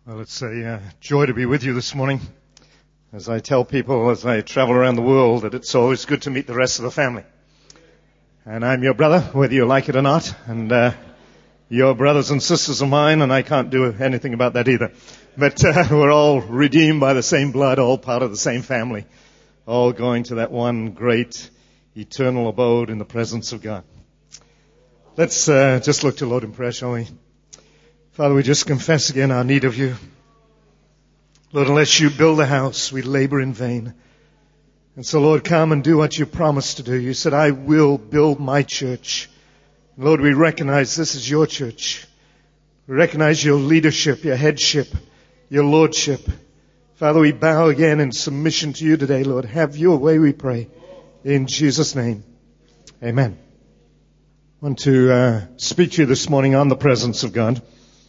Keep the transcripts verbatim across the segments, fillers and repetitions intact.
Well, it's a uh, joy to be with you this morning. As I tell people as I travel around the world that it's always good to meet the rest of the family. And I'm your brother, whether you like it or not. And uh, you're brothers and sisters of mine, and I can't do anything about that either. But uh, we're all redeemed by the same blood, all part of the same family, all going to that one great eternal abode in the presence of God. Let's uh, just look to Lord in prayer, shall we? Father, we just confess again our need of you. Lord, unless you build the house, we labor in vain. And so, Lord, come and do what you promised to do. You said, I will build my church. Lord, we recognize this is your church. We recognize your leadership, your headship, your lordship. Father, we bow again in submission to you today, Lord. Have your way, we pray. In Jesus' name, amen. I want to uh, speak to you this morning on the presence of God.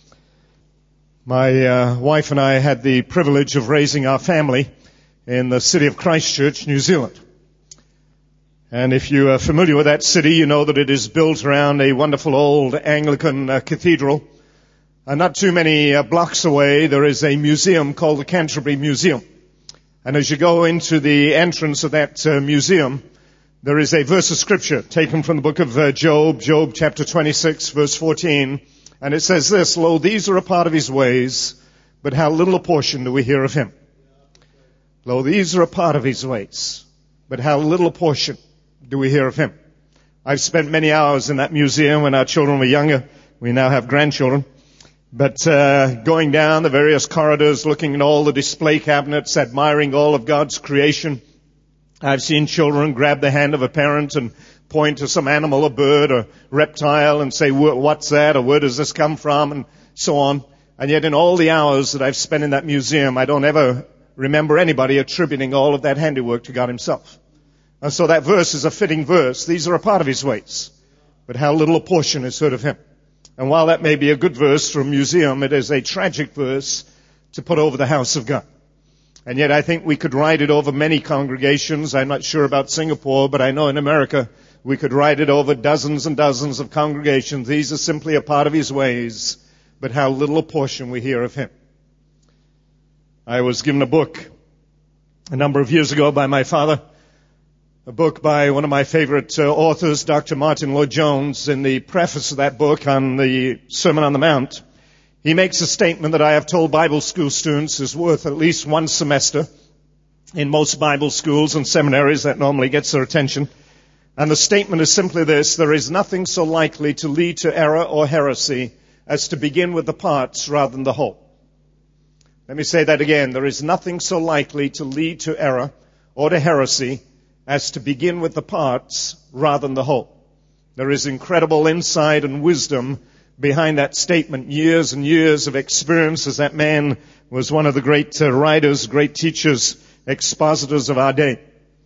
My uh, wife and I had the privilege of raising our family in the city of Christchurch, New Zealand. And if you are familiar with that city, you know that it is built around a wonderful old Anglican uh, cathedral. And not too many uh, blocks away, there is a museum called the Canterbury Museum. And as you go into the entrance of that uh, museum, there is a verse of scripture taken from the book of uh, Job, Job chapter twenty-six, verse fourteen. And it says this, Lo, these are a part of his ways, but how little a portion do we hear of him. Lo, these are a part of his ways, but how little a portion do we hear of him. I've spent many hours in that museum when our children were younger. We now have grandchildren. But uh going down the various corridors, looking at all the display cabinets, admiring all of God's creation, I've seen children grab the hand of a parent and point to some animal, a bird, or reptile, and say, what's that, or where does this come from, and so on. And yet in all the hours that I've spent in that museum, I don't ever remember anybody attributing all of that handiwork to God himself. And so that verse is a fitting verse. These are a part of his ways, but how little a portion is heard of him. And while that may be a good verse for a museum, it is a tragic verse to put over the house of God. And yet I think we could write it over many congregations. I'm not sure about Singapore, but I know in America we could write it over dozens and dozens of congregations. These are simply a part of his ways, but how little a portion we hear of him. I was given a book a number of years ago by my father, a book by one of my favorite uh, authors, Doctor Martin Lloyd-Jones. In the preface of that book on the Sermon on the Mount, he makes a statement that I have told Bible school students is worth at least one semester in most Bible schools and seminaries. That normally gets their attention. And the statement is simply this: there is nothing so likely to lead to error or heresy as to begin with the parts rather than the whole. Let me say that again. There is nothing so likely to lead to error or to heresy as to begin with the parts rather than the whole. There is incredible insight and wisdom behind that statement. Years and years of experience, as that man was one of the great uh, writers, great teachers, expositors of our day.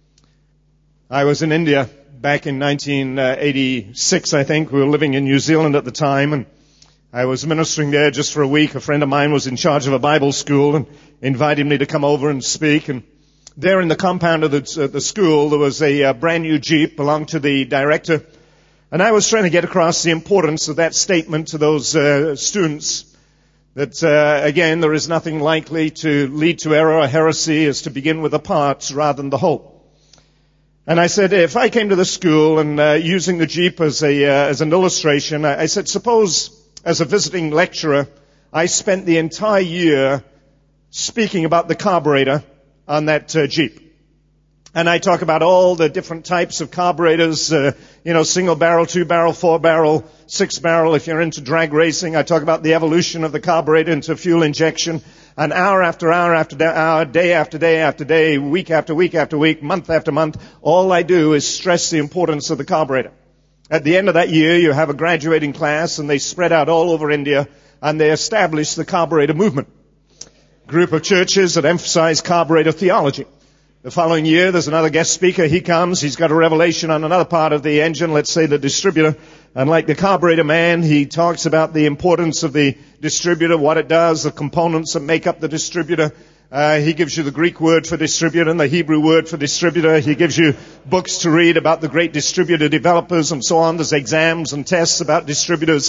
I was in India back in nineteen eighty-six, I think. We were living in New Zealand at the time, and I was ministering there just for a week. A friend of mine was in charge of a Bible school and invited me to come over and speak. And there in the compound of the, uh, the school, there was a uh, brand new Jeep, belonged to the director. And I was trying to get across the importance of that statement to those uh, students, that, uh, again, there is nothing likely to lead to error or heresy as to begin with the parts rather than the whole. And I said, if I came to the school and uh, using the Jeep as a uh, as an illustration, I, I said, suppose as a visiting lecturer, I spent the entire year speaking about the carburetor on that uh, Jeep. And I talk about all the different types of carburetors, uh, you know, single barrel, two barrel, four barrel, six barrel. If you're into drag racing, I talk about the evolution of the carburetor into fuel injection. And hour after hour after hour, day after day after day, week after week after week, month after month, all I do is stress the importance of the carburetor. At the end of that year, you have a graduating class, and they spread out all over India, and they establish the carburetor movement. Group of churches that emphasize carburetor theology. The following year, there's another guest speaker. He comes. He's got a revelation on another part of the engine, let's say the distributor. And like the carburetor man, he talks about the importance of the distributor, what it does, the components that make up the distributor. Uh, he gives you the Greek word for distributor and the Hebrew word for distributor. He gives you books to read about the great distributor developers and so on. There's exams and tests about distributors.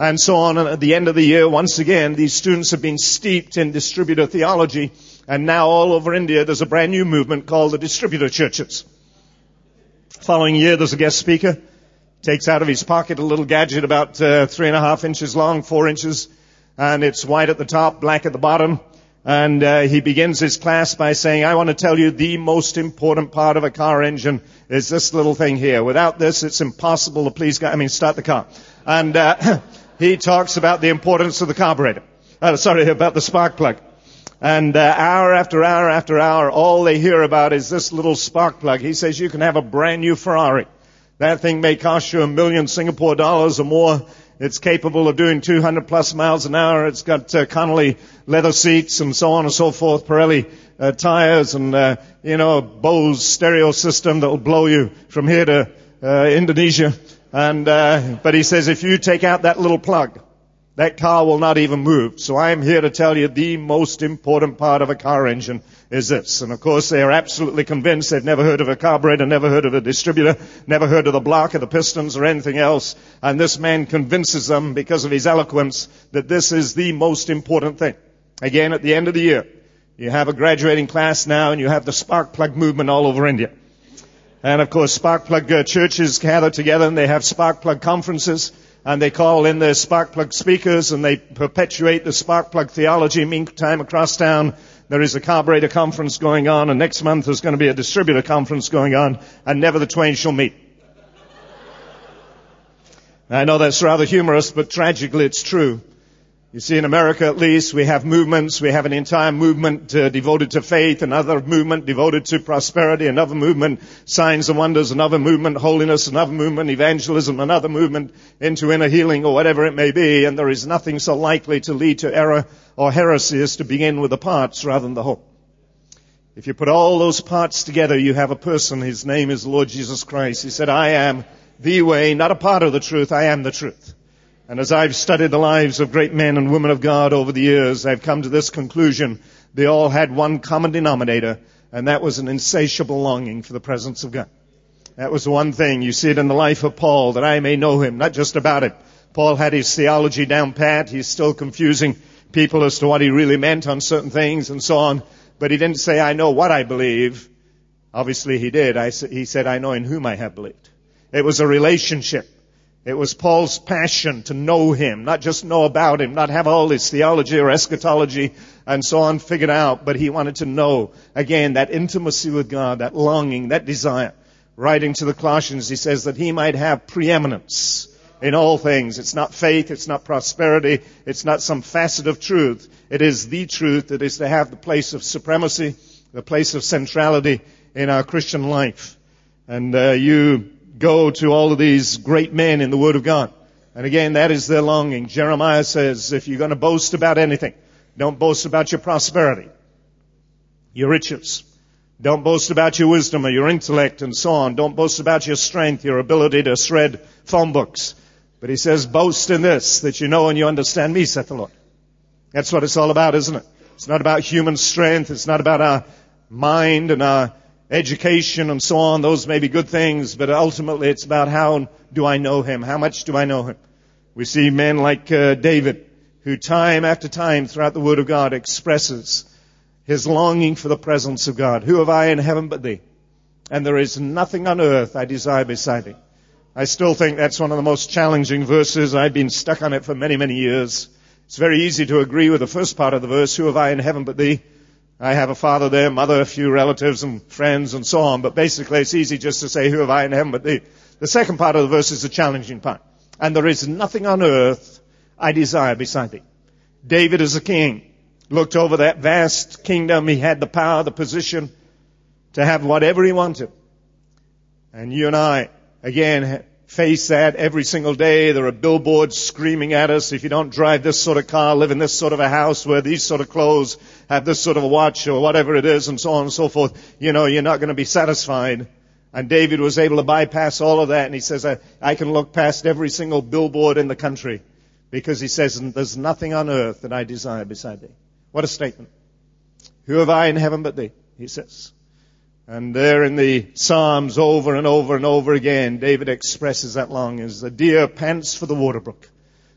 and so on. And at the end of the year, once again, these students have been steeped in distributor theology, and now all over India there's a brand new movement called the distributor churches. Following year, there's a guest speaker, takes out of his pocket a little gadget about uh, three and a half inches long, four inches, and it's white at the top, black at the bottom. And uh, he begins his class by saying, I want to tell you the most important part of a car engine is this little thing here. Without this, it's impossible to please, I mean, start the car. And uh, he talks about the importance of the carburetor. Uh, sorry, about the spark plug. And uh, hour after hour after hour, all they hear about is this little spark plug. He says you can have a brand new Ferrari. That thing may cost you a million Singapore dollars or more. It's capable of doing two hundred plus miles an hour. It's got uh, Connolly leather seats and so on and so forth, Pirelli uh, tires and, uh, you know, Bose stereo system that will blow you from here to uh, Indonesia. And, uh, but he says if you take out that little plug, that car will not even move. So I am here to tell you the most important part of a car engine is this. And of course they are absolutely convinced. They've never heard of a carburetor, never heard of a distributor, never heard of the block or the pistons or anything else. And this man convinces them because of his eloquence that this is the most important thing. Again, at the end of the year, you have a graduating class now and you have the spark plug movement all over India. And of course spark plug uh, churches gather together and they have spark plug conferences. And they call in their spark plug speakers and they perpetuate the spark plug theology. Meantime, across town, there is a carburetor conference going on, and next month there's going to be a distributor conference going on, and never the twain shall meet. I know that's rather humorous, but tragically it's true. You see, in America at least, we have movements. We have an entire movement uh, devoted to faith, another movement devoted to prosperity, another movement, signs and wonders, another movement, holiness, another movement, evangelism, another movement into inner healing or whatever it may be. And there is nothing so likely to lead to error or heresy as to begin with the parts rather than the whole. If you put all those parts together, you have a person. His name is Lord Jesus Christ. He said, I am the way, not a part of the truth. I am the truth. And as I've studied the lives of great men and women of God over the years, I've come to this conclusion. They all had one common denominator, and that was an insatiable longing for the presence of God. That was the one thing. You see it in the life of Paul, that I may know him, not just about it. Paul had his theology down pat. He's still confusing people as to what he really meant on certain things and so on. But he didn't say, I know what I believe. Obviously he did. I, he said, I know in whom I have believed. It was a relationship. It was Paul's passion to know him, not just know about him, not have all his theology or eschatology and so on figured out, but he wanted to know, again, that intimacy with God, that longing, that desire. Writing to the Colossians, he says that he might have preeminence in all things. It's not faith, it's not prosperity, it's not some facet of truth. It is the truth that is to have the place of supremacy, the place of centrality in our Christian life. And uh, you go to all of these great men in the Word of God. And again, that is their longing. Jeremiah says, if you're going to boast about anything, don't boast about your prosperity, your riches. Don't boast about your wisdom or your intellect and so on. Don't boast about your strength, your ability to shred phone books. But he says, boast in this, that you know and you understand me, saith the Lord. That's what it's all about, isn't it? It's not about human strength. It's not about our mind and our education and so on. Those may be good things, but ultimately it's about how do I know him? How much do I know him? We see men like uh, David, who time after time throughout the Word of God expresses his longing for the presence of God. Who have I in heaven but thee? And there is nothing on earth I desire beside thee. I still think that's one of the most challenging verses. I've been stuck on it for many, many years. It's very easy to agree with the first part of the verse, who have I in heaven but thee? I have a father there, mother, a few relatives and friends and so on. But basically it's easy just to say, who have I in heaven but thee? The second part of the verse is the challenging part. And there is nothing on earth I desire beside thee. David as a king looked over that vast kingdom. He had the power, the position to have whatever he wanted. And you and I, again, face that every single day. There are billboards screaming at us. If you don't drive this sort of car, live in this sort of a house, wear these sort of clothes, have this sort of a watch or whatever it is and so on and so forth, you know, you're not going to be satisfied. And David was able to bypass all of that. And he says, I, I can look past every single billboard in the country, because he says, there's nothing on earth that I desire beside thee. What a statement. Who have I in heaven but thee? He says. And there in the Psalms, over and over and over again, David expresses that longing. As the deer pants for the water brook,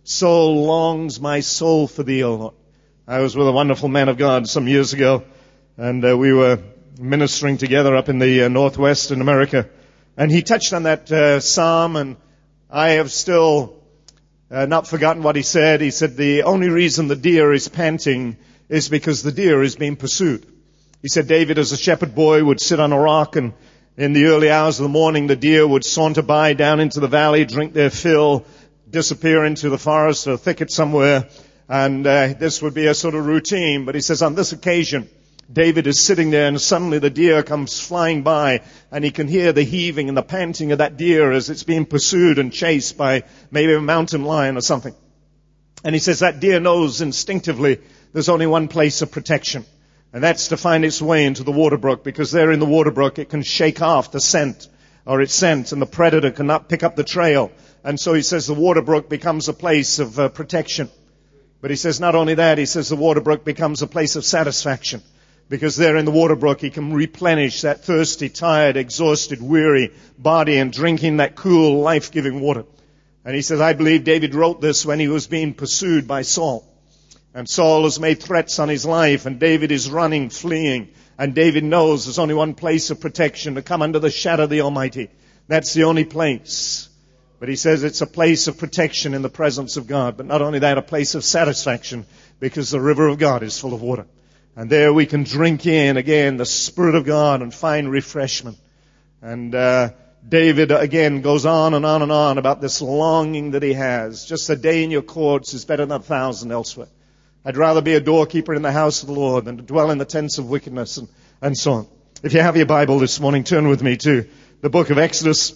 So longs my soul for thee, O Lord. I was with a wonderful man of God some years ago, and uh, we were ministering together up in the uh, Northwest in America. And he touched on that uh, psalm, and I have still uh, not forgotten what he said. He said the only reason the deer is panting is because the deer is being pursued. He said David, as a shepherd boy, would sit on a rock, and in the early hours of the morning, the deer would saunter by down into the valley, drink their fill, disappear into the forest or thicket somewhere, and uh, this would be a sort of routine. But he says on this occasion, David is sitting there, and suddenly the deer comes flying by, and he can hear the heaving and the panting of that deer as it's being pursued and chased by maybe a mountain lion or something. And he says that deer knows instinctively there's only one place of protection, and that's to find its way into the water brook, because there in the water brook it can shake off the scent or its scent, and the predator cannot pick up the trail. And so he says the water brook becomes a place of uh, protection. But he says not only that, he says the water brook becomes a place of satisfaction, because there in the water brook he can replenish that thirsty, tired, exhausted, weary body and drinking that cool, life-giving water. And he says, I believe David wrote this when he was being pursued by Saul. And Saul has made threats on his life, and David is running, fleeing. And David knows there's only one place of protection, to come under the shadow of the Almighty. That's the only place. But he says it's a place of protection in the presence of God. But not only that, a place of satisfaction, because the river of God is full of water. And there we can drink in, again, the Spirit of God and find refreshment. And uh David, again, goes on and on and on about this longing that he has. Just a day in your courts is better than a thousand elsewhere. I'd rather be a doorkeeper in the house of the Lord than to dwell in the tents of wickedness, and, and so on. If you have your Bible this morning, turn with me to the book of Exodus,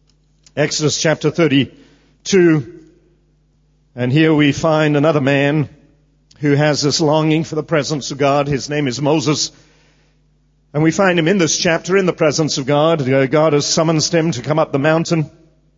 Exodus chapter thirty-two. And here we find another man who has this longing for the presence of God. His name is Moses. And we find him in this chapter in the presence of God. God has summoned him to come up the mountain.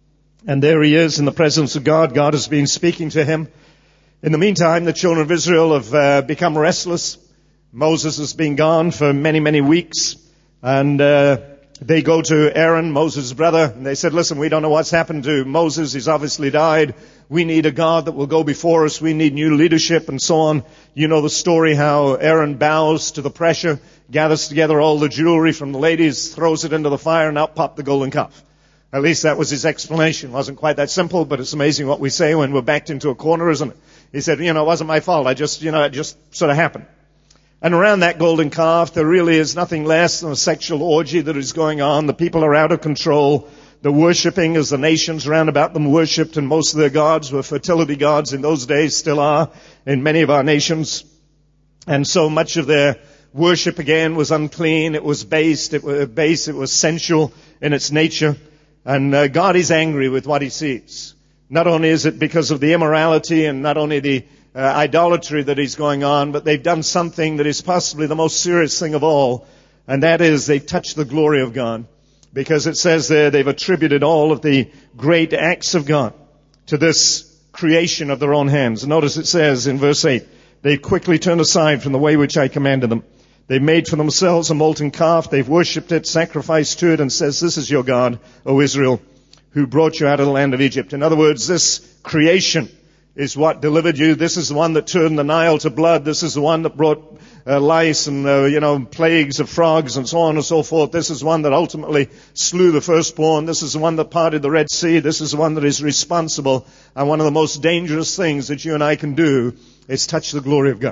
And there he is in the presence of God. God has been speaking to him. In the meantime, the children of Israel have uh, become restless. Moses has been gone for many, many weeks. And uh, they go to Aaron, Moses' brother, and they said, listen, we don't know what's happened to Moses. He's obviously died. We need a God that will go before us. We need new leadership and so on. You know the story how Aaron bows to the pressure, gathers together all the jewelry from the ladies, throws it into the fire, and out popped the golden calf. At least that was his explanation. It wasn't quite that simple, but it's amazing what we say when we're backed into a corner, isn't it? He said, you know, it wasn't my fault. I just, you know, it just sort of happened. And around that golden calf, there really is nothing less than a sexual orgy that is going on. The people are out of control. They're worshipping as the nations round about them worshipped, and most of their gods were fertility gods in those days, still are in many of our nations. And so much of their worship again was unclean. It was based, it was base, it was sensual in its nature. And uh, God is angry with what he sees. Not only is it because of the immorality and not only the uh, idolatry that is going on, but they've done something that is possibly the most serious thing of all, and that is they've touched the glory of God. Because it says there they've attributed all of the great acts of God to this creation of their own hands. Notice it says in verse eight, they quickly turned aside from the way which I commanded them. They've made for themselves a molten calf. They've worshipped it, sacrificed to it, and says, this is your God, O Israel, who brought you out of the land of Egypt. In other words, this creation is what delivered you. This is the one that turned the Nile to blood. This is the one that brought uh, lice and, uh, you know, plagues of frogs and so on and so forth. This is one that ultimately slew the firstborn. This is the one that parted the Red Sea. This is the one that is responsible. And one of the most dangerous things that you and I can do is touch the glory of God.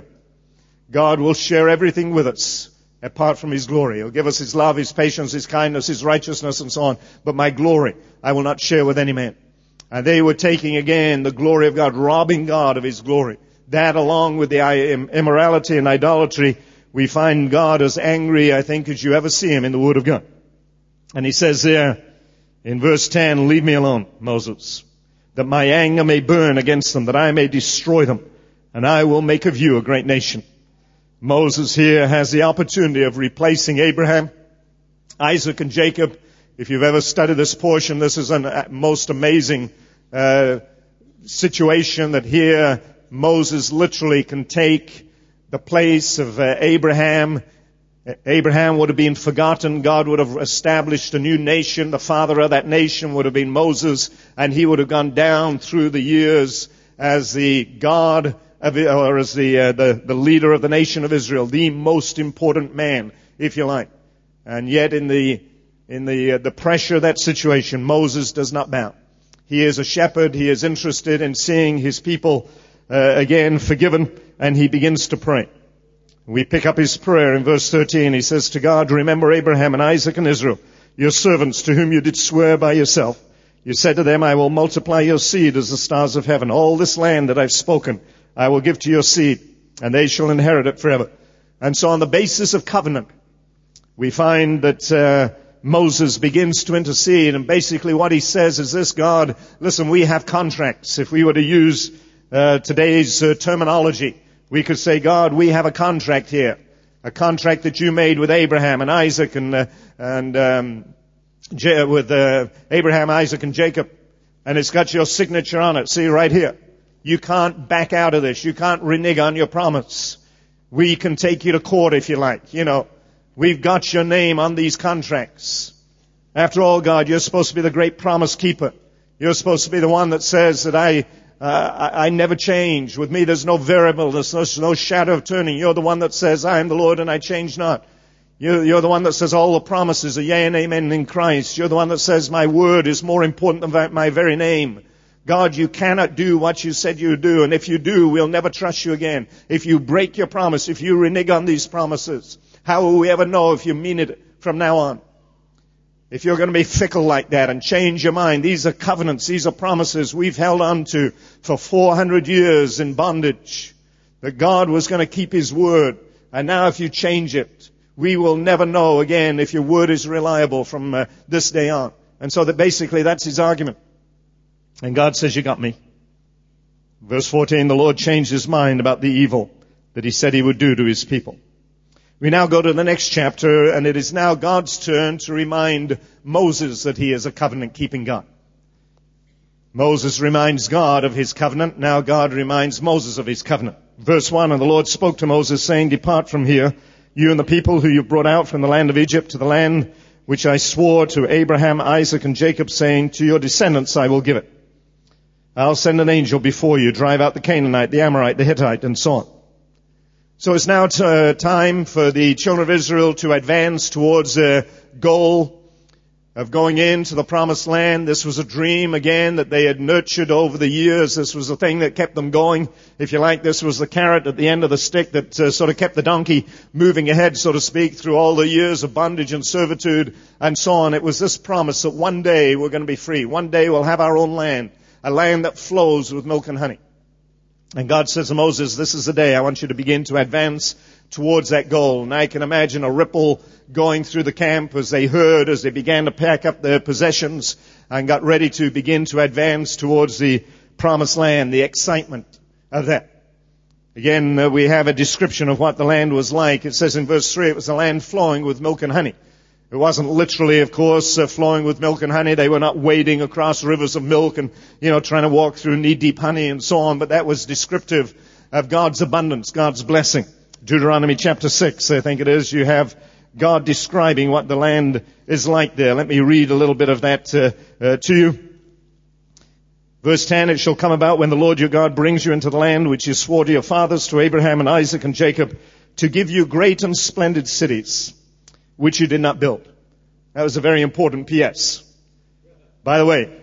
God will share everything with us apart from his glory. He'll give us his love, his patience, his kindness, his righteousness, and so on. But my glory I will not share with any man. And they were taking again the glory of God, robbing God of his glory. That along with the immorality and idolatry, we find God as angry, I think, as you ever see him in the Word of God. And he says there in verse ten, leave me alone, Moses, that my anger may burn against them, that I may destroy them, and I will make of you a great nation. Moses here has the opportunity of replacing Abraham, Isaac, and Jacob. If you've ever studied this portion, this is a most amazing uh, situation that here Moses literally can take the place of uh, Abraham. Abraham would have been forgotten. God would have established a new nation. The father of that nation would have been Moses, and he would have gone down through the years as the God of, or as the, uh, the, the leader of the nation of Israel, the most important man, if you like. And yet in the, in the, uh, the pressure of that situation, Moses does not bow. He is a shepherd. He is interested in seeing his people, uh, again forgiven, and he begins to pray. We pick up his prayer in verse thirteen. He says to God, remember Abraham and Isaac and Israel, your servants to whom you did swear by yourself. You said to them, I will multiply your seed as the stars of heaven. All this land that I've spoken, I will give to your seed, and they shall inherit it forever. And so on the basis of covenant, we find that uh, Moses begins to intercede, and basically what he says is this: God, listen, we have contracts. If we were to use uh, today's uh, terminology, we could say, God, we have a contract here, a contract that you made with Abraham and Isaac and uh, and um, J- with uh, Abraham, Isaac, and Jacob, and it's got your signature on it. See right here. You can't back out of this. You can't renege on your promise. We can take you to court if you like. You know, we've got your name on these contracts. After all, God, you're supposed to be the great promise keeper. You're supposed to be the one that says that I, uh, I, I never change. With me, there's no variable. There's no, no shadow of turning. You're the one that says, I am the Lord and I change not. You're, you're the one that says all the promises are yea and amen in Christ. You're the one that says my word is more important than my very name. God, you cannot do what you said you would do, and if you do, we'll never trust you again. If you break your promise, if you renege on these promises, how will we ever know if you mean it from now on? If you're going to be fickle like that and change your mind, these are covenants, these are promises we've held on to for four hundred years in bondage, that God was going to keep His word, and now if you change it, we will never know again if your word is reliable from uh, this day on. And so that basically that's his argument. And God says, you got me. Verse fourteen, the Lord changed his mind about the evil that he said he would do to his people. We now go to the next chapter, and it is now God's turn to remind Moses that he is a covenant-keeping God. Moses reminds God of his covenant. Now God reminds Moses of his covenant. Verse one, and the Lord spoke to Moses, saying, depart from here, you and the people who you brought out from the land of Egypt to the land which I swore to Abraham, Isaac, and Jacob, saying, to your descendants I will give it. I'll send an angel before you, drive out the Canaanite, the Amorite, the Hittite, and so on. So it's now t- uh, time for the children of Israel to advance towards a goal of going into the promised land. This was a dream, again, that they had nurtured over the years. This was the thing that kept them going. If you like, this was the carrot at the end of the stick that uh, sort of kept the donkey moving ahead, so to speak, through all the years of bondage and servitude and so on. It was this promise that one day we're going to be free. One day we'll have our own land. A land that flows with milk and honey. And God says to Moses, this is the day I want you to begin to advance towards that goal. And I can imagine a ripple going through the camp as they heard, as they began to pack up their possessions and got ready to begin to advance towards the promised land, the excitement of that. Again, uh, we have a description of what the land was like. It says in verse three, it was a land flowing with milk and honey. It wasn't literally, of course, uh, flowing with milk and honey. They were not wading across rivers of milk and, you know, trying to walk through knee-deep honey and so on. But that was descriptive of God's abundance, God's blessing. Deuteronomy chapter six, I think it is, you have God describing what the land is like there. Let me read a little bit of that uh, uh, to you. Verse ten, it shall come about when the Lord your God brings you into the land which he swore to your fathers, to Abraham and Isaac and Jacob, to give you great and splendid cities, which you did not build. That was a very important P S. By the way,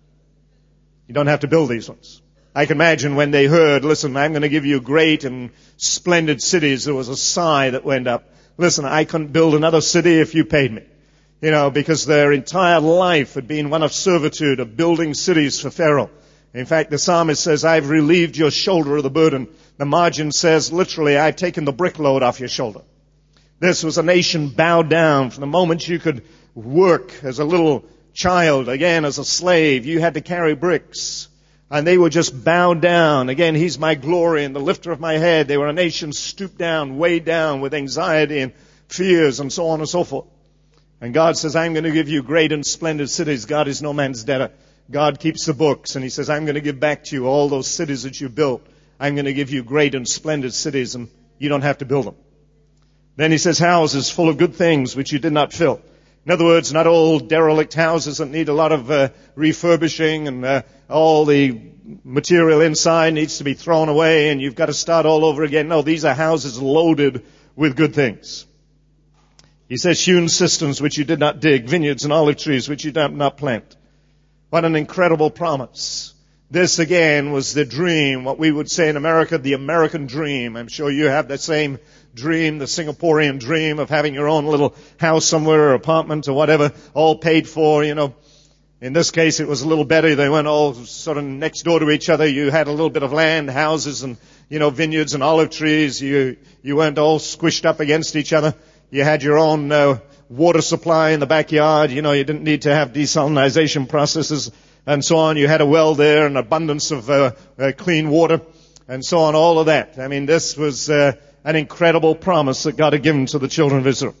you don't have to build these ones. I can imagine when they heard, listen, I'm going to give you great and splendid cities, there was a sigh that went up. Listen, I couldn't build another city if you paid me. You know, because their entire life had been one of servitude, of building cities for Pharaoh. In fact, the psalmist says, I've relieved your shoulder of the burden. The margin says, literally, I've taken the brick load off your shoulder. This was a nation bowed down. From the moment you could work as a little child, again as a slave, you had to carry bricks. And they were just bowed down. Again, he's my glory and the lifter of my head. They were a nation stooped down, weighed down with anxiety and fears and so on and so forth. And God says, I'm going to give you great and splendid cities. God is no man's debtor. God keeps the books. And he says, I'm going to give back to you all those cities that you built. I'm going to give you great and splendid cities, and you don't have to build them. Then he says, houses full of good things which you did not fill, In other words, not old derelict houses that need a lot of uh, refurbishing and uh, all the material inside needs to be thrown away and you've got to start all over again. No, these are houses loaded with good things. He says, hewn cisterns which you did not dig, vineyards and olive trees which you did not plant. What an incredible promise. This again was the dream, what we would say in America, the American dream. I'm sure you have that same dream, the Singaporean dream of having your own little house somewhere or apartment or whatever, all paid for, you know. In this case, it was a little better. They went all sort of next door to each other. You had a little bit of land, houses and, you know, vineyards and olive trees. You, you weren't all squished up against each other. You had your own uh, water supply in the backyard. You know, you didn't need to have desalinization processes and so on. You had a well there, an abundance of uh, uh, clean water and so on, all of that. I mean, this was uh, an incredible promise that God had given to the children of Israel.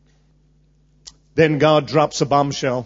Then God drops a bombshell.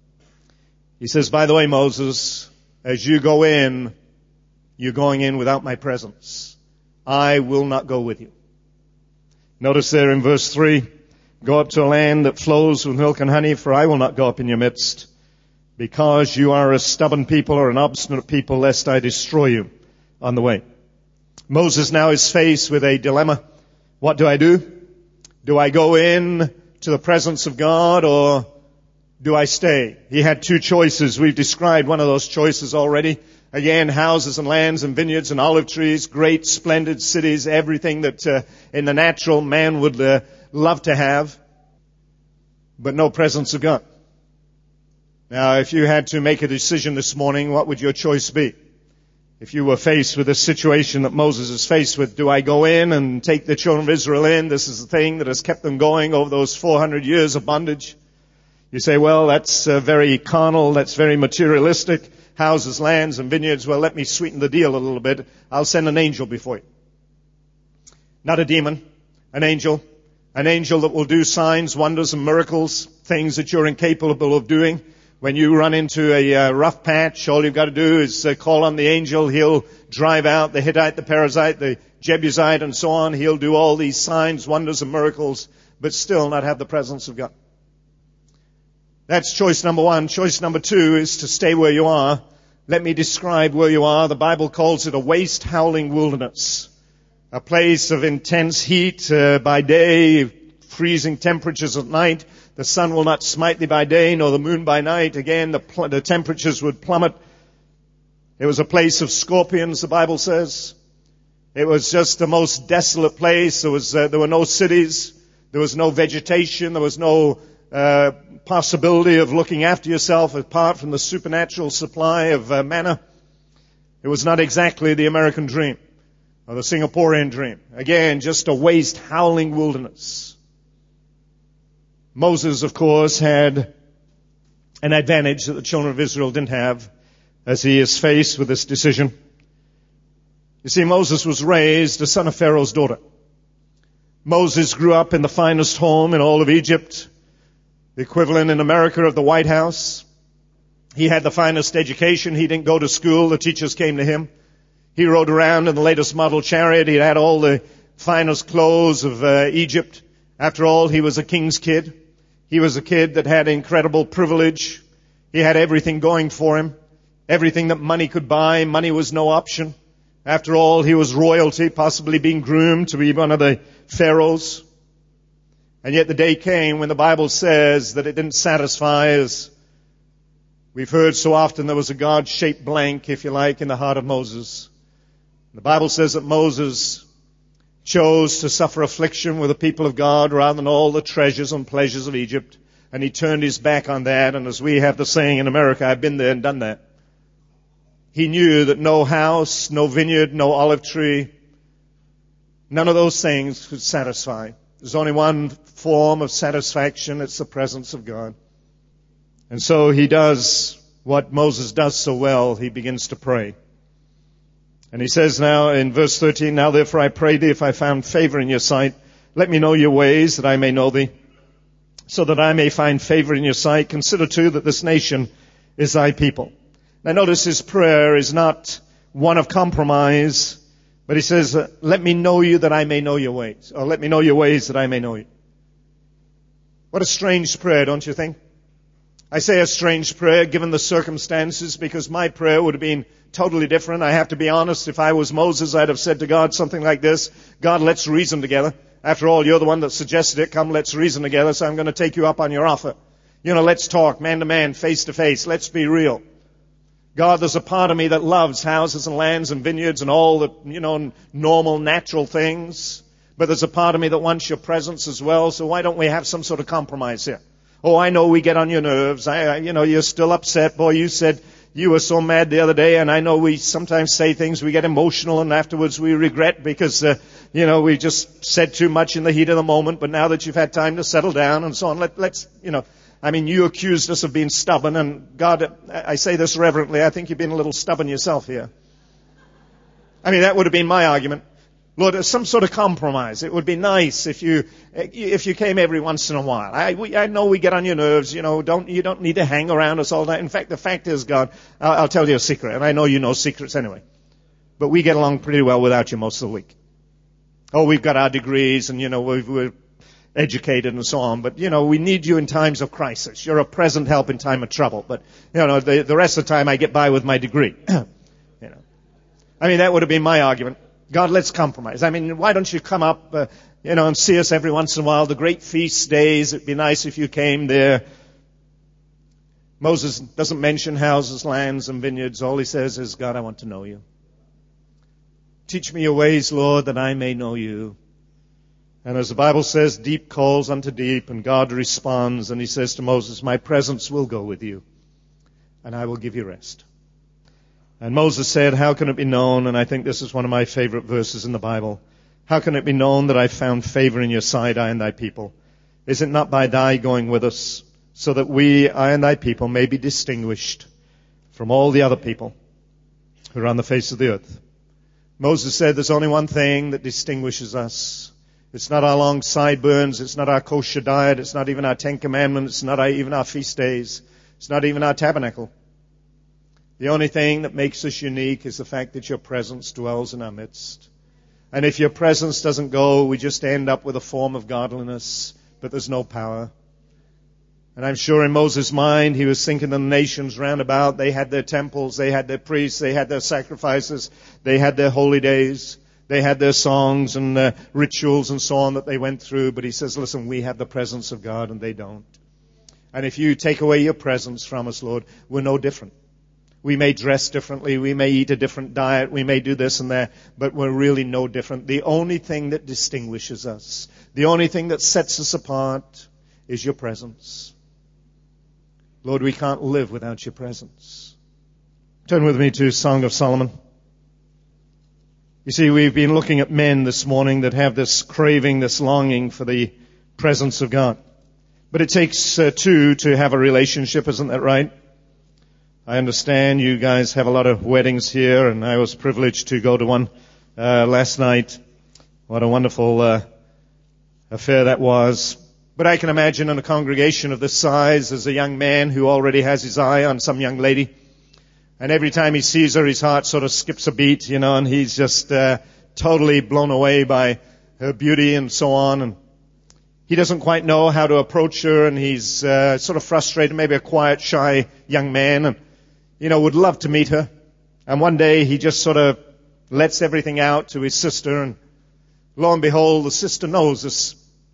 He says, by the way, Moses, as you go in, you're going in without my presence. I will not go with you. Notice there in verse three, go up to a land that flows with milk and honey, for I will not go up in your midst, because you are a stubborn people or an obstinate people, lest I destroy you on the way. Moses now is faced with a dilemma. What do I do? Do I go in to the presence of God or do I stay? He had two choices. We've described one of those choices already. Again, houses and lands and vineyards and olive trees, great splendid cities, everything that uh, in the natural man would uh, love to have, but no presence of God. Now, if you had to make a decision this morning, what would your choice be? If you were faced with a situation that Moses is faced with, do I go in and take the children of Israel in? This is the thing that has kept them going over those four hundred years of bondage. You say, well, that's uh, very carnal, that's very materialistic. Houses, lands, and vineyards. Well, let me sweeten the deal a little bit. I'll send an angel before you. Not a demon, an angel. An angel that will do signs, wonders, and miracles, things that you're incapable of doing. When you run into a uh, rough patch, all you've got to do is uh, call on the angel. He'll drive out the Hittite, the Perizzite, the Jebusite, and so on. He'll do all these signs, wonders, and miracles, but still not have the presence of God. That's choice number one. Choice number two is to stay where you are. Let me describe where you are. The Bible calls it a waste, howling wilderness. A place of intense heat uh, by day, freezing temperatures at night. The sun will not smite thee by day, nor the moon by night. Again, the, pl- the temperatures would plummet. It was a place of scorpions, the Bible says. It was just the most desolate place. There was, uh, there were no cities. There was no vegetation. There was no uh, possibility of looking after yourself apart from the supernatural supply of uh, manna. It was not exactly the American dream or the Singaporean dream. Again, just a waste, howling wilderness. Moses, of course, had an advantage that the children of Israel didn't have as he is faced with this decision. You see, Moses was raised the son of Pharaoh's daughter. Moses grew up in the finest home in all of Egypt, the equivalent in America of the White House. He had the finest education. He didn't go to school. The teachers came to him. He rode around in the latest model chariot. He had all the finest clothes of uh, Egypt. After all, he was a king's kid. He was a kid that had incredible privilege. He had everything going for him. Everything that money could buy. Money was no option. After all, he was royalty, possibly being groomed to be one of the pharaohs. And yet the day came when the Bible says that it didn't satisfy, as we've heard so often. There was a God-shaped blank, if you like, in the heart of Moses. The Bible says that Moses chose to suffer affliction with the people of God rather than all the treasures and pleasures of Egypt. And he turned his back on that. And as we have the saying in America, I've been there and done that. He knew that no house, no vineyard, no olive tree, none of those things could satisfy. There's only one form of satisfaction. It's the presence of God. And so he does what Moses does so well. He begins to pray. And he says now in verse thirteen, now therefore I pray thee, if I found favor in your sight, let me know your ways, that I may know thee, so that I may find favor in your sight. Consider too that this nation is thy people. Now notice his prayer is not one of compromise, but he says, let me know you that I may know your ways, or let me know your ways that I may know you. What a strange prayer, don't you think? I say a strange prayer given the circumstances because my prayer would have been totally different. I have to be honest. If I was Moses, I'd have said to God something like this: God, let's reason together. After all, you're the one that suggested it. Come, let's reason together. So I'm going to take you up on your offer. You know, let's talk man to man, face to face. Let's be real. God, there's a part of me that loves houses and lands and vineyards and all the, you know, normal, natural things. But there's a part of me that wants your presence as well. So why don't we have some sort of compromise here? Oh, I know we get on your nerves. I, I, you know, you're still upset. Boy, you said you were so mad the other day, and I know we sometimes say things, we get emotional, and afterwards we regret because, uh, you know, we just said too much in the heat of the moment, but now that you've had time to settle down and so on, let, let's, you know, I mean, you accused us of being stubborn, and God, I say this reverently, I think you've been a little stubborn yourself here. I mean, that would have been my argument. Lord, there's some sort of compromise. It would be nice if you, if you came every once in a while. I, we, I know we get on your nerves, you know, don't, you don't need to hang around us all night. In fact, the fact is, God, I'll, I'll tell you a secret, and I know you know secrets anyway. But we get along pretty well without you most of the week. Oh, we've got our degrees and, you know, we've, we're educated and so on, but, you know, we need you in times of crisis. You're a present help in time of trouble. But, you know, the, the rest of the time I get by with my degree. you know. I mean, that would have been my argument. God, let's compromise. I mean, why don't you come up, uh, you know, and see us every once in a while? The great feast days, it'd be nice if you came there. Moses doesn't mention houses, lands, and vineyards. All he says is, God, I want to know you. Teach me your ways, Lord, that I may know you. And as the Bible says, deep calls unto deep, and God responds, and he says to Moses, my presence will go with you, and I will give you rest. And Moses said, how can it be known? And I think this is one of my favorite verses in the Bible. How can it be known that I found favor in your sight, I and thy people? Is it not by thy going with us, so that we, I and thy people, may be distinguished from all the other people who are on the face of the earth? Moses said there's only one thing that distinguishes us. It's not our long sideburns. It's not our kosher diet. It's not even our Ten Commandments. It's not our, even our feast days. It's not even our tabernacle. The only thing that makes us unique is the fact that your presence dwells in our midst. And if your presence doesn't go, we just end up with a form of godliness, but there's no power. And I'm sure in Moses' mind, he was thinking the nations round about, they had their temples, they had their priests, they had their sacrifices, they had their holy days, they had their songs and uh, rituals and so on that they went through. But he says, listen, we have the presence of God and they don't. And if you take away your presence from us, Lord, we're no different. We may dress differently, we may eat a different diet, we may do this and that, but we're really no different. The only thing that distinguishes us, the only thing that sets us apart is your presence. Lord, we can't live without your presence. Turn with me to Song of Solomon. You see, we've been looking at men this morning that have this craving, this longing for the presence of God. But it takes uh, two to have a relationship, isn't that right? I understand you guys have a lot of weddings here, and I was privileged to go to one uh, last night. What a wonderful uh, affair that was. But I can imagine in a congregation of this size, there's a young man who already has his eye on some young lady. And every time he sees her, his heart sort of skips a beat, you know, and he's just uh, totally blown away by her beauty and so on. And he doesn't quite know how to approach her, and he's uh, sort of frustrated, maybe a quiet, shy young man, and you know, would love to meet her. And one day he just sort of lets everything out to his sister, and lo and behold, the sister knows this,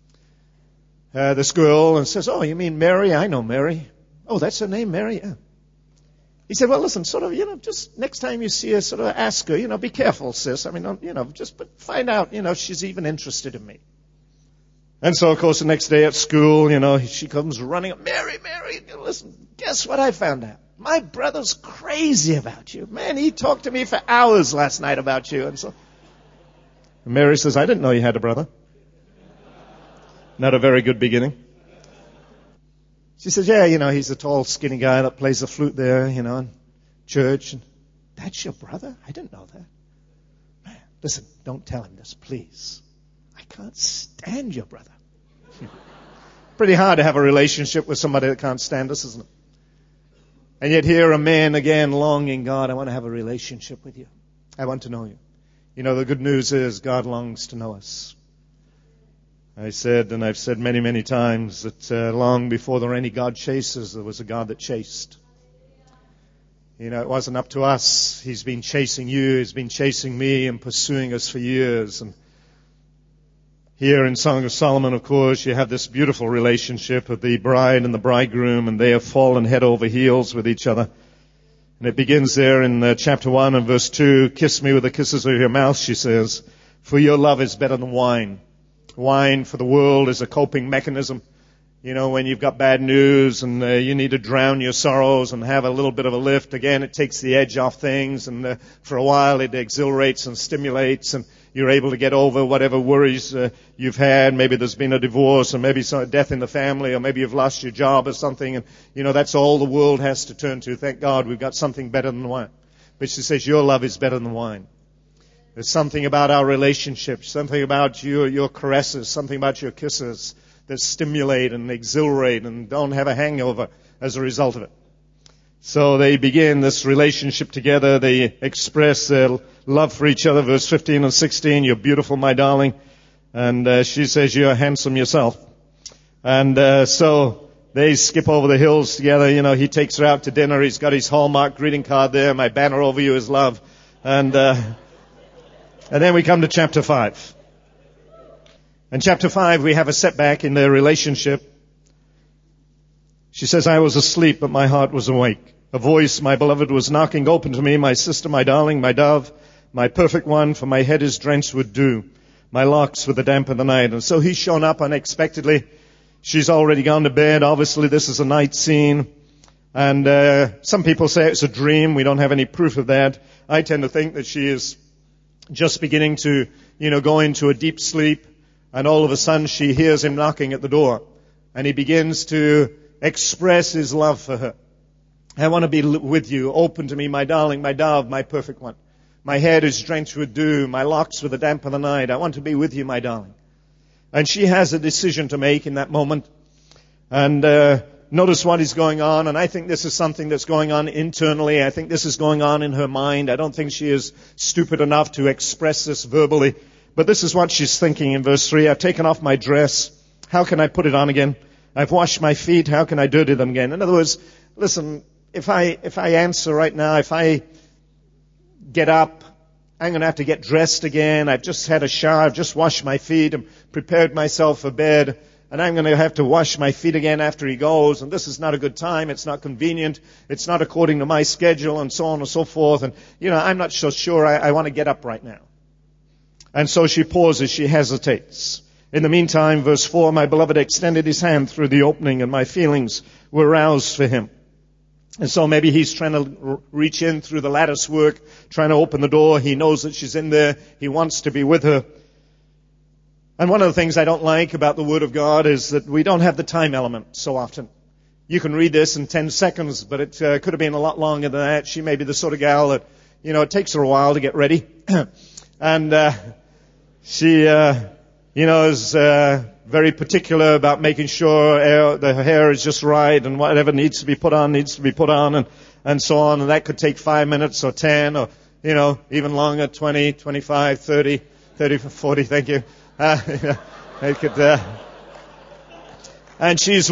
uh, this girl, and says, oh, you mean Mary? I know Mary. Oh, that's her name, Mary? Yeah. He said, well, listen, sort of, you know, just next time you see her, sort of ask her, you know, be careful, sis. I mean, don't, you know, just but find out, you know, if she's even interested in me. And so, of course, the next day at school, you know, she comes running up, Mary, Mary, listen, guess what I found out? My brother's crazy about you. Man, he talked to me for hours last night about you. And so and Mary says, I didn't know you had a brother. Not a very good beginning. She says, yeah, you know, he's a tall, skinny guy that plays the flute there, you know, in church. And that's your brother? I didn't know that. Man, listen, don't tell him this, please. I can't stand your brother. Pretty hard to have a relationship with somebody that can't stand us, isn't it? And yet here a man again longing, God, I want to have a relationship with you. I want to know you. You know, the good news is God longs to know us. I said, and I've said many, many times, that uh, long before there were any God chasers, there was a God that chased. You know, it wasn't up to us. He's been chasing you. He's been chasing me and pursuing us for years. And here in Song of Solomon, of course, you have this beautiful relationship of the bride and the bridegroom, and they have fallen head over heels with each other. And it begins there in uh, chapter one and verse two, "Kiss me with the kisses of your mouth," she says, "for your love is better than wine." Wine for the world is a coping mechanism. You know, when you've got bad news and uh, you need to drown your sorrows and have a little bit of a lift, again, it takes the edge off things, and uh, for a while it exhilarates and stimulates, and you're able to get over whatever worries uh, you've had. Maybe there's been a divorce, or maybe some death in the family, or maybe you've lost your job or something, and, you know, that's all the world has to turn to. Thank God we've got something better than wine. But she says, your love is better than wine. There's something about our relationships, something about your, your caresses, something about your kisses that stimulate and exhilarate and don't have a hangover as a result of it. So they begin this relationship together. They express their love for each other. Verse fifteen and sixteen, "You're beautiful, my darling." And uh, she says, "You're handsome yourself." And uh, so they skip over the hills together. You know, he takes her out to dinner. He's got his Hallmark greeting card there. "My banner over you is love." And... Uh, And then we come to chapter five. In chapter five, we have a setback in their relationship. She says, "I was asleep, but my heart was awake. A voice, my beloved, was knocking. Open to me, my sister, my darling, my dove, my perfect one, for my head is drenched with dew, my locks with the damp of the night." And so he's shown up unexpectedly. She's already gone to bed. Obviously, this is a night scene. And uh, some people say it's a dream. We don't have any proof of that. I tend to think that she is just beginning to, you know, go into a deep sleep, and all of a sudden she hears him knocking at the door, and he begins to express his love for her. "I want to be with you. Open to me, my darling, my dove, my perfect one. My head is drenched with dew, my locks with the damp of the night. I want to be with you, my darling." And she has a decision to make in that moment. And uh, notice what is going on, and I think this is something that's going on internally. I think this is going on in her mind. I don't think she is stupid enough to express this verbally. But this is what she's thinking in verse three. "I've taken off my dress. How can I put it on again? I've washed my feet. How can I dirty them again?" In other words, listen, if I, if I answer right now, if I get up, I'm going to have to get dressed again. I've just had a shower. I've just washed my feet and prepared myself for bed. And I'm going to have to wash my feet again after he goes, and this is not a good time, it's not convenient, it's not according to my schedule, and so on and so forth. And, you know, I'm not so sure I, I want to get up right now. And so she pauses, she hesitates. In the meantime, verse four, "My beloved extended his hand through the opening, and my feelings were roused for him." And so maybe he's trying to reach in through the lattice work, trying to open the door. He knows that she's in there. He wants to be with her. And one of the things I don't like about the Word of God is that we don't have the time element so often. You can read this in ten seconds, but it uh, could have been a lot longer than that. She may be the sort of gal that, you know, it takes her a while to get ready. and uh, she, uh, you know, is uh, very particular about making sure uh, the hair is just right, and whatever needs to be put on needs to be put on, and, and so on. And that could take five minutes or ten or, you know, even longer, twenty, twenty-five, thirty, thirty, forty, thank you. Uh, it could, uh, and she's,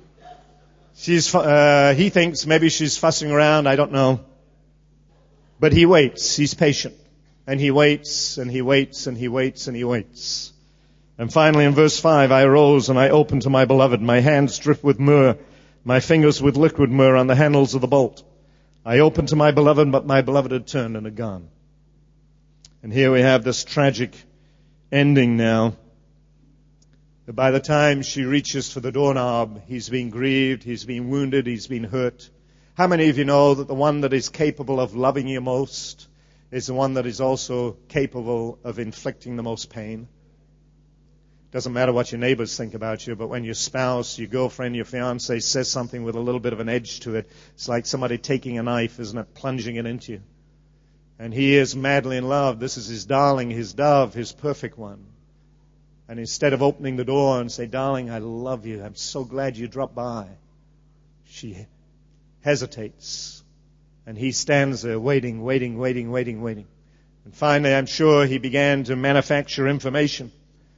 she's, uh, he thinks maybe she's fussing around, I don't know. But he waits, he's patient. And he waits, and he waits, and he waits, and he waits. And finally in verse five, "I arose and I opened to my beloved, my hands dripped with myrrh, my fingers with liquid myrrh on the handles of the bolt. I opened to my beloved, but my beloved had turned and had gone." And here we have this tragic ending now. That by the time she reaches for the doorknob, he's been grieved, he's been wounded, he's been hurt. How many of you know that the one that is capable of loving you most is the one that is also capable of inflicting the most pain? Doesn't matter what your neighbors think about you, but when your spouse, your girlfriend, your fiance says something with a little bit of an edge to it, it's like somebody taking a knife, isn't it, plunging it into you. And he is madly in love. This is his darling, his dove, his perfect one. And instead of opening the door and say, "Darling, I love you. I'm so glad you dropped by," she hesitates. And he stands there waiting, waiting, waiting, waiting, waiting. And finally, I'm sure he began to manufacture information.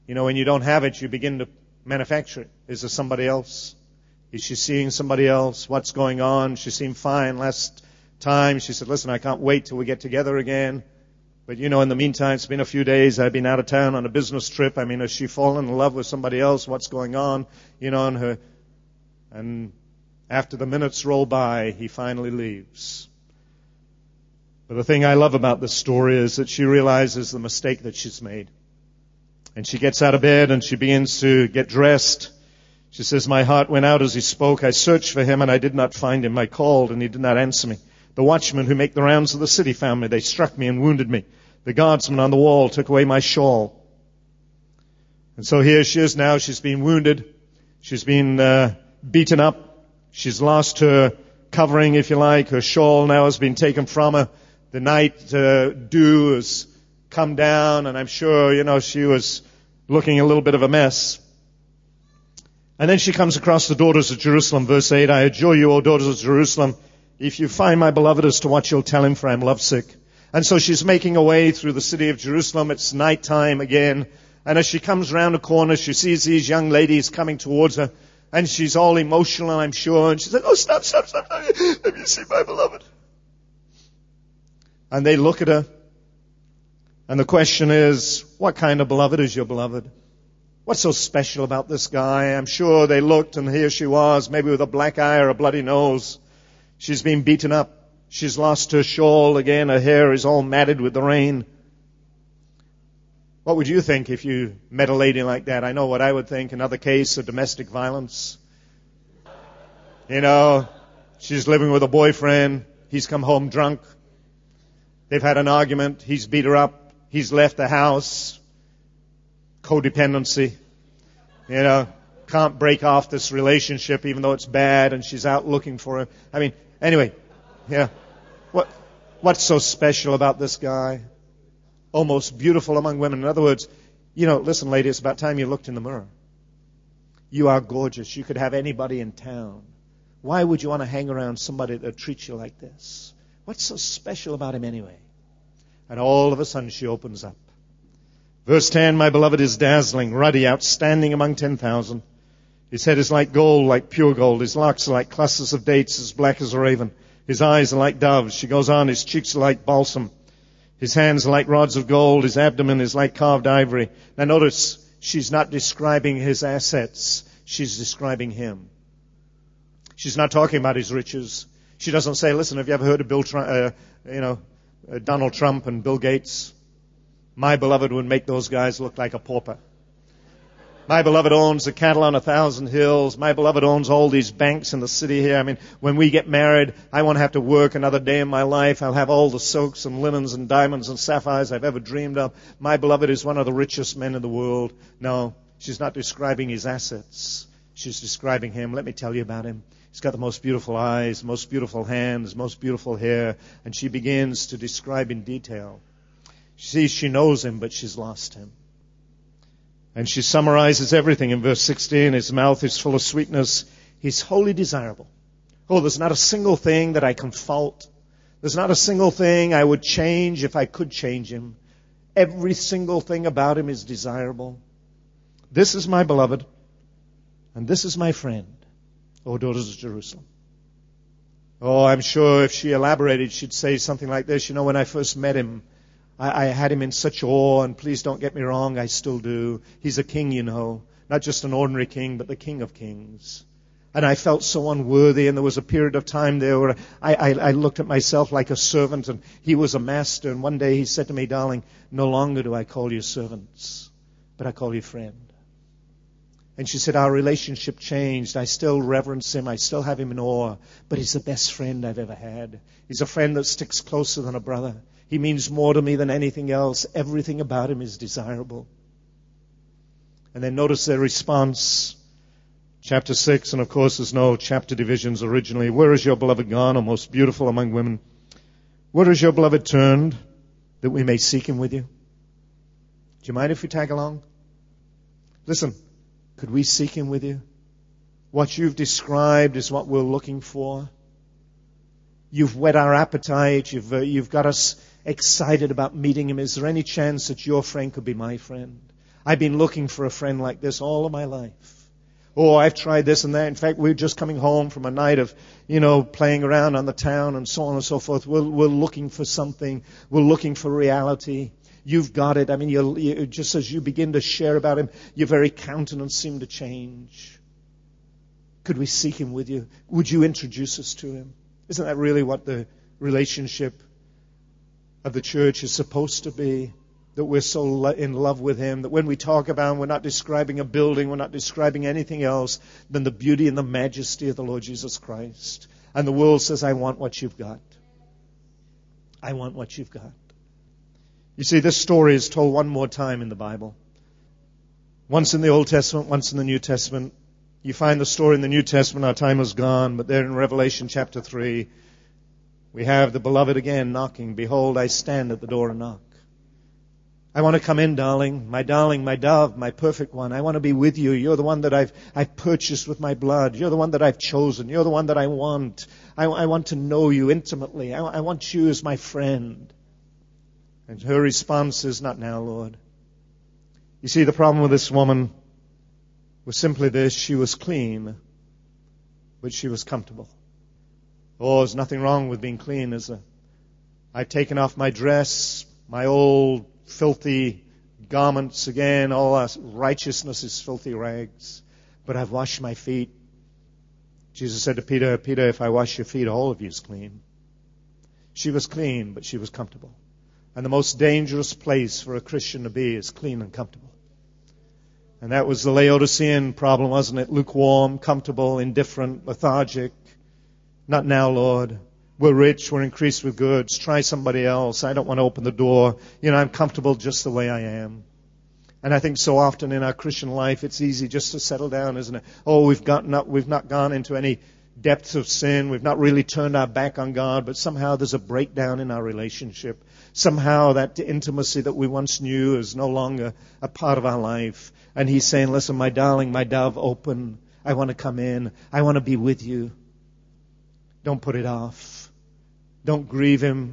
You know, when you don't have it, you begin to manufacture it. Is there somebody else? Is she seeing somebody else? What's going on? She seemed fine last time. She said, listen, I can't wait till we get together again. But, you know, in the meantime, it's been a few days. I've been out of town on a business trip. I mean, has she fallen in love with somebody else? What's going on? You know, and her, and after the minutes roll by, he finally leaves. But the thing I love about this story is that she realizes the mistake that she's made. And she gets out of bed and she begins to get dressed. She says, my heart went out as he spoke. I searched for him and I did not find him. I called and he did not answer me. The watchmen who make the rounds of the city found me. They struck me and wounded me. The guardsmen on the wall took away my shawl. And so here she is now. She's been wounded. She's been uh, beaten up. She's lost her covering, if you like. Her shawl now has been taken from her. The night uh, dew has come down, and I'm sure, you know, she was looking a little bit of a mess. And then she comes across the daughters of Jerusalem, verse eight. I adjure you, O daughters of Jerusalem, if you find my beloved as to what you'll tell him, for I am lovesick. And so she's making her way through the city of Jerusalem. It's nighttime again. And as she comes round a corner, she sees these young ladies coming towards her. And she's all emotional, I'm sure. And she said, oh, stop, stop, stop. Have you seen my beloved? And they look at her. And the question is, what kind of beloved is your beloved? What's so special about this guy? I'm sure they looked and here she was, maybe with a black eye or a bloody nose. She's been beaten up. She's lost her shawl again. Her hair is all matted with the rain. What would you think if you met a lady like that? I know what I would think. Another case of domestic violence. You know, she's living with a boyfriend. He's come home drunk. They've had an argument. He's beat her up. He's left the house. Codependency. You know, can't break off this relationship even though it's bad, and she's out looking for him. I mean, anyway, yeah. What, what's so special about this guy? Almost beautiful among women. In other words, you know, listen, lady, it's about time you looked in the mirror. You are gorgeous. You could have anybody in town. Why would you want to hang around somebody that treats you like this? What's so special about him anyway? And all of a sudden she opens up. Verse ten, my beloved is dazzling, ruddy, outstanding among ten thousand. His head is like gold, like pure gold. His locks are like clusters of dates, as black as a raven. His eyes are like doves. She goes on, his cheeks are like balsam. His hands are like rods of gold. His abdomen is like carved ivory. Now notice, she's not describing his assets. She's describing him. She's not talking about his riches. She doesn't say, listen, have you ever heard of Bill, Trump, uh, you know, uh, Donald Trump and Bill Gates? My beloved would make those guys look like a pauper. My beloved owns the cattle on a thousand hills. My beloved owns all these banks in the city here. I mean, when we get married, I won't have to work another day in my life. I'll have all the silks and linens and diamonds and sapphires I've ever dreamed of. My beloved is one of the richest men in the world. No, she's not describing his assets. She's describing him. Let me tell you about him. He's got the most beautiful eyes, most beautiful hands, most beautiful hair. And she begins to describe in detail. She sees she knows him, but she's lost him. And she summarizes everything in verse sixteen. His mouth is full of sweetness. He's wholly desirable. Oh, there's not a single thing that I can fault. There's not a single thing I would change if I could change him. Every single thing about him is desirable. This is my beloved, and this is my friend, O daughters of Jerusalem. Oh, I'm sure if she elaborated, she'd say something like this. You know, when I first met him, I, I had him in such awe, and please don't get me wrong, I still do. He's a king, you know. Not just an ordinary king, but the King of Kings. And I felt so unworthy, and there was a period of time there where I, I, I looked at myself like a servant, and he was a master. And one day he said to me, darling, no longer do I call you servants, but I call you friend. And she said, our relationship changed. I still reverence him. I still have him in awe. But he's the best friend I've ever had. He's a friend that sticks closer than a brother. He means more to me than anything else. Everything about him is desirable. And then notice their response. Chapter six, and of course there's no chapter divisions originally. Where is your beloved gone, O most beautiful among women? Where is your beloved turned, that we may seek him with you? Do you mind if we tag along? Listen, could we seek him with you? What you've described is what we're looking for. You've whet our appetite. You've, uh, you've got us excited about meeting him. Is there any chance that your friend could be my friend? I've been looking for a friend like this all of my life. Oh, I've tried this and that. In fact, we're just coming home from a night of, you know, playing around on the town and so on and so forth. We're, we're looking for something. We're looking for reality. You've got it. I mean, you're, you, just as you begin to share about him, your very countenance seemed to change. Could we seek him with you? Would you introduce us to him? Isn't that really what the relationship of the church is supposed to be? That we're so in love with him, that when we talk about him, we're not describing a building, we're not describing anything else than the beauty and the majesty of the Lord Jesus Christ. And the world says, I want what you've got. I want what you've got. You see, this story is told one more time in the Bible. Once in the Old Testament, once in the New Testament. You find the story in the New Testament, our time is gone, but there in Revelation chapter three, we have the beloved again knocking. Behold, I stand at the door and knock. I want to come in, darling, my darling, my dove, my perfect one. I want to be with you. You're the one that I've, I've purchased with my blood. You're the one that I've chosen. You're the one that I want. I, I want to know you intimately. I, I want you as my friend. And her response is, not now, Lord. You see, the problem with this woman was simply this. She was clean, but she was comfortable. Oh, there's nothing wrong with being clean, is there? I've taken off my dress, my old filthy garments again. All our righteousness is filthy rags. But I've washed my feet. Jesus said to Peter, Peter, if I wash your feet, all of you is clean. She was clean, but she was comfortable. And the most dangerous place for a Christian to be is clean and comfortable. And that was the Laodicean problem, wasn't it? Lukewarm, comfortable, indifferent, lethargic. Not now, Lord. We're rich, we're increased with goods. Try somebody else. I don't want to open the door. You know, I'm comfortable just the way I am. And I think so often in our Christian life, it's easy just to settle down, isn't it? Oh, we've gotten up, we've not gone into any depths of sin. We've not really turned our back on God, but somehow there's a breakdown in our relationship. Somehow that intimacy that we once knew is no longer a part of our life. And he's saying, listen, my darling, my dove, open. I want to come in. I want to be with you. Don't put it off. Don't grieve him.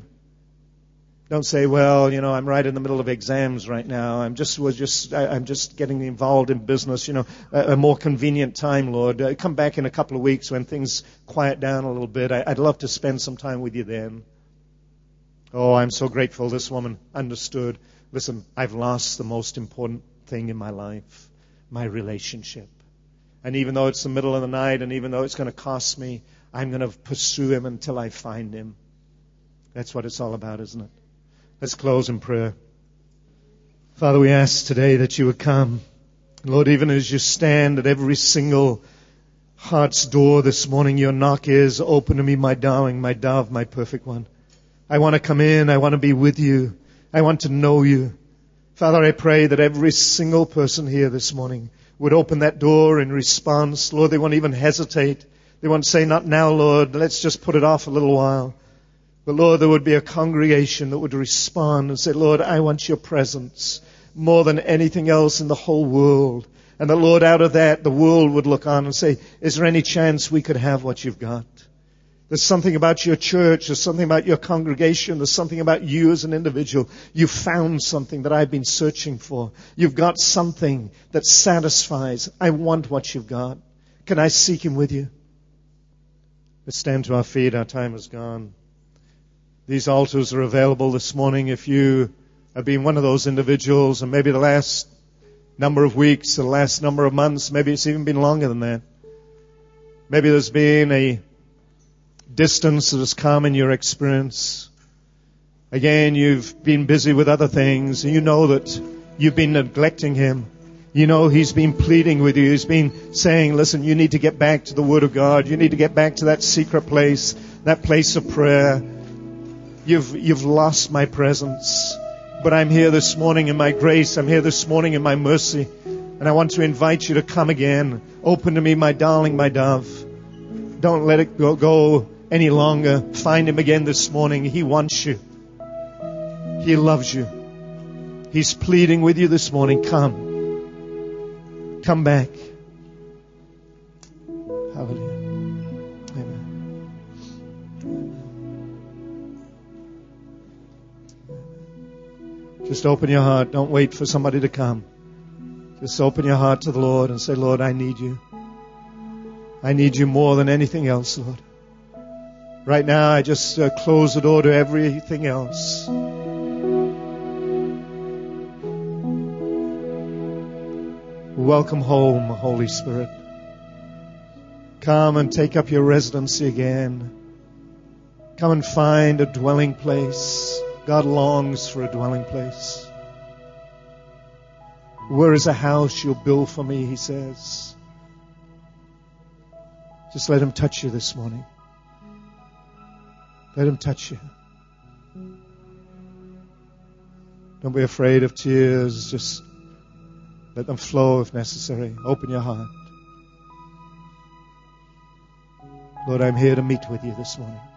Don't say, well, you know, I'm right in the middle of exams right now. I'm just, was just, I, I'm just getting involved in business. You know, a, a more convenient time, Lord. Uh, come back in a couple of weeks when things quiet down a little bit. I, I'd love to spend some time with you then. Oh, I'm so grateful this woman understood. Listen, I've lost the most important thing in my life, my relationship. And even though it's the middle of the night, and even though it's going to cost me, I'm going to pursue him until I find him. That's what it's all about, isn't it? Let's close in prayer. Father, we ask today that you would come. Lord, even as you stand at every single heart's door this morning, your knock is, open to me, my darling, my dove, my perfect one. I want to come in. I want to be with you. I want to know you. Father, I pray that every single person here this morning would open that door in response. Lord, they won't even hesitate. They won't say, not now, Lord. Let's just put it off a little while. But Lord, there would be a congregation that would respond and say, Lord, I want your presence more than anything else in the whole world. And that, Lord, out of that, the world would look on and say, is there any chance we could have what you've got? There's something about your church. There's something about your congregation. There's something about you as an individual. You've found something that I've been searching for. You've got something that satisfies. I want what you've got. Can I seek him with you? Let's stand to our feet. Our time is gone. These altars are available this morning if you have been one of those individuals, and maybe the last number of weeks, the last number of months, maybe it's even been longer than that. Maybe there's been a distance that has come in your experience. Again, you've been busy with other things, and you know that you've been neglecting him. You know he's been pleading with you. He's been saying, listen, you need to get back to the Word of God. You need to get back to that secret place, that place of prayer. You've, you've lost my presence. But I'm here this morning in my grace. I'm here this morning in my mercy. And I want to invite you to come again. Open to me, my darling, my dove. Don't let it go, go any longer. Find him again this morning. He wants you. He loves you. He's pleading with you this morning. Come. Come back. Hallelujah. Amen. Just open your heart. Don't wait for somebody to come. Just open your heart to the Lord and say, Lord, I need you. I need you more than anything else, Lord. Right now, I just uh, close the door to everything else. Welcome home, Holy Spirit. Come and take up your residency again. Come and find a dwelling place. God longs for a dwelling place. Where is a house you'll build for me, he says. Just let him touch you this morning. Let him touch you. Don't be afraid of tears. Just let them flow if necessary. Open your heart. Lord, I'm here to meet with you this morning.